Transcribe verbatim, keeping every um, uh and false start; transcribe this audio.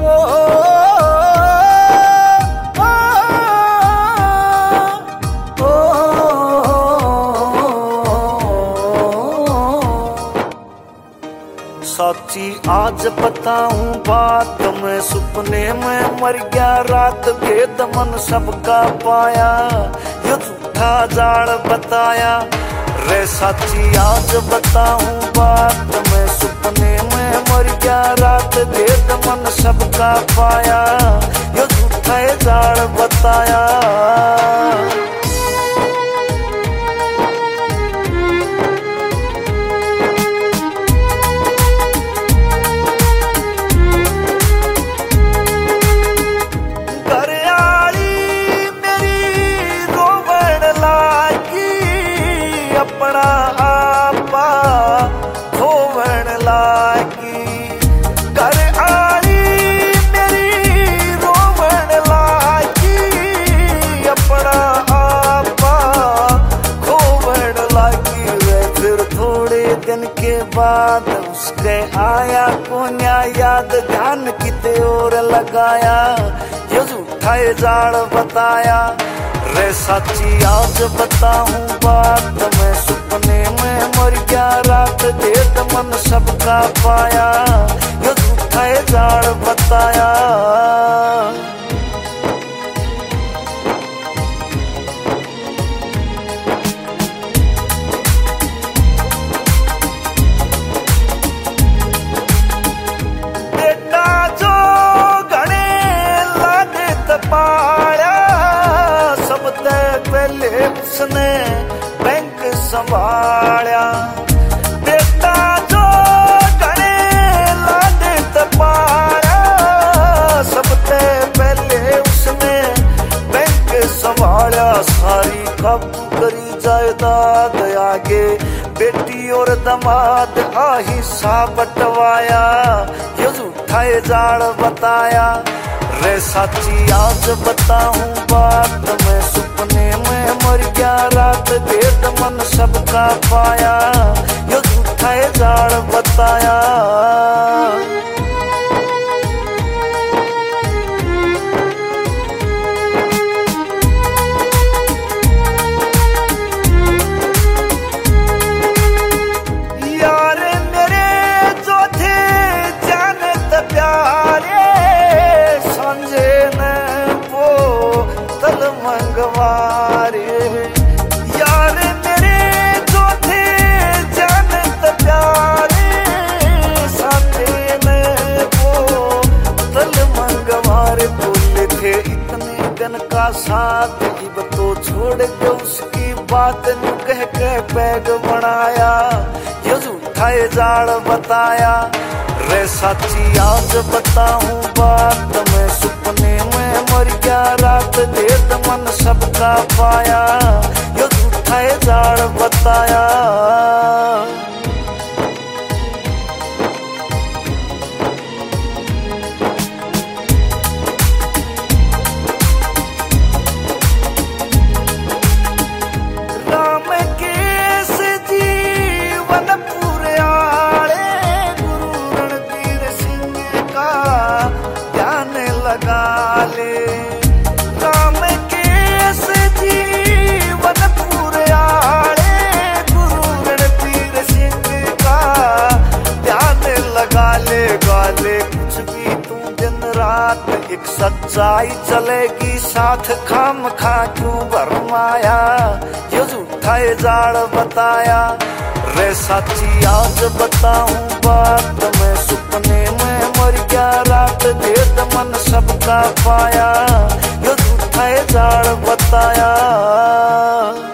साची आज बताऊं बात, मैं सुपने में मर गया रात, भेद मन सबका पाया, यो झूठा जाल बताया। रे साची आज बताऊं बात, मैं सुपने में मर गया रात, भेद मन सबका पाया, यो झूठा जाल बताया। अपना आपा खोवण लागी, घर आली मेरी रोवण लागी, अपना आपा खोवण लागी। वे फिर थोड़े दिन के बाद उसके आया कोन्या याद, ध्यान किते और लगाया, ये झूठा जाल बताया। रे साची आज बताऊं बात, मैं सुपने में मर गया रात, भेद मन सबका पाया, यो झूठा जाल बताया। बेटा जो घणे लाडे तपाया, पहले उसने बैंक संभाला। बेटा जो घणे लाडे तपाया, सबसे पहले उसने बैंक संभाला। सारी काबू करी जायदाद आगे, बेटी और दामाद आ हिस्सा बंटवाया, ये झूठा जाल बताया। रे साची आज बताऊं बात, मैं सुपने में मर गया रात, भेद मन सबका पाया, यो झूठा जाल बताया। यार मेरे जो थे जानत प्यारे, संजे ने वो तल मंगवारे। यार मेरे जो थे जानत प्यारे, संजे ने वो तल मंगवारे। बोले थे इतने दिन का साथ, अब तो छोड़ के उसकी बात न कह के बैग बनाया, ये झूठा जाल बताया। रे साची आज बताऊं बात, मैं सुपने में मर गया रात, भेद मन सबका पाया, यो झूठा जाल बताया। राम केस जीवन पूरे आले, गुरु रणबीर सिंह का ध्यान लगा ले। राम केस जीवन पूरे आले, गुरु रणबीर सिंह का ध्यान लगा ले। गाले कुछ भी तू दिन रात, एक सच्चाई चलेगी साथ, खाम खा क्यों भरमाया, ये झूठा जाल बताया। रे साची आज बताऊं बात, मैं सुपने में मर गया रात, भेद मन सबका पाया, ये झूठा जाल बताया।